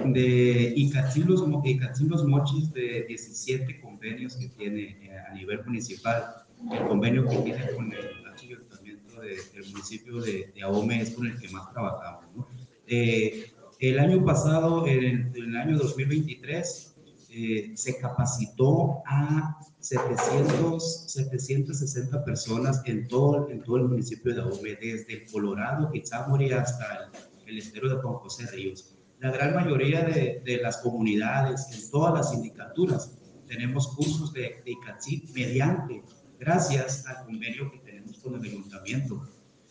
de Icatzin Los Mochis, de 17 convenios que tiene a nivel municipal. El convenio que tiene con el ayuntamiento del municipio de Ahome es con el que más trabajamos, ¿no? El año pasado, en el año 2023, se capacitó a 760 personas en todo el municipio de Ahome, desde el Colorado, Itzamori, hasta el estero de Juan José Ríos. La gran mayoría de las comunidades, en todas las sindicaturas, tenemos cursos de Icatzin gracias al convenio que tenemos con el ayuntamiento.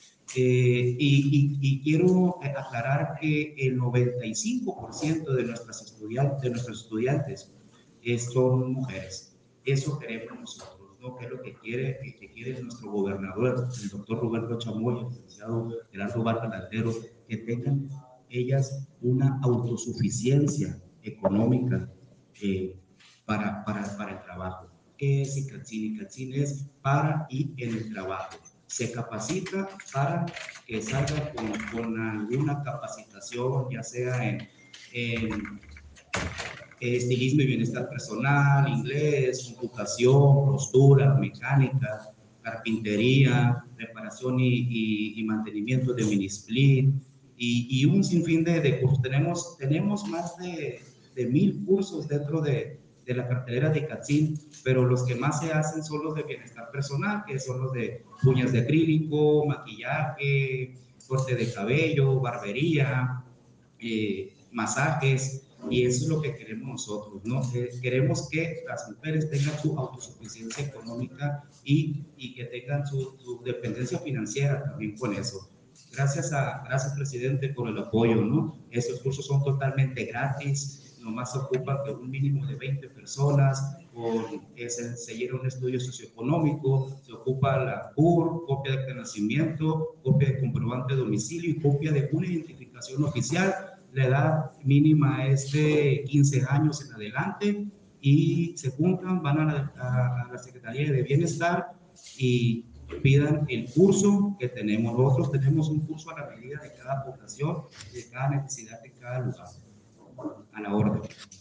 Y quiero aclarar que el 95% de nuestros estudiantes son mujeres. Eso queremos nosotros, ¿no? Que es lo que quiere nuestro gobernador, el doctor Rubén Rocha Moya, el licenciado Gerardo Vargas Landero, que tengan ellas una autosuficiencia económica para el trabajo. ¿Qué es Icatzin? Icatzin es para y en el trabajo. Se capacita para que salga con alguna capacitación, ya sea en estilismo y bienestar personal, inglés, computación, costura, mecánica, carpintería, reparación y mantenimiento de mini split y un sinfín de cursos. Tenemos más de 1000 cursos dentro de la cartelera de Icatzin, pero los que más se hacen son los de bienestar personal, que son los de uñas de acrílico, maquillaje, corte de cabello, barbería, masajes. Y eso es lo que queremos nosotros, ¿no? Queremos que las mujeres tengan su autosuficiencia económica y que tengan su dependencia financiera también con eso. Gracias, presidente, por el apoyo, ¿no? Esos cursos son totalmente gratis, nomás se ocupa que un mínimo de 20 personas, se llena un estudio socioeconómico, se ocupa la CUR, copia de nacimiento, copia de comprobante de domicilio y copia de una identificación oficial. La edad mínima es de 15 años en adelante y se juntan, van a la Secretaría de Bienestar y pidan el curso que tenemos. Nosotros tenemos un curso a la medida de cada población, de cada necesidad de cada lugar, a la orden.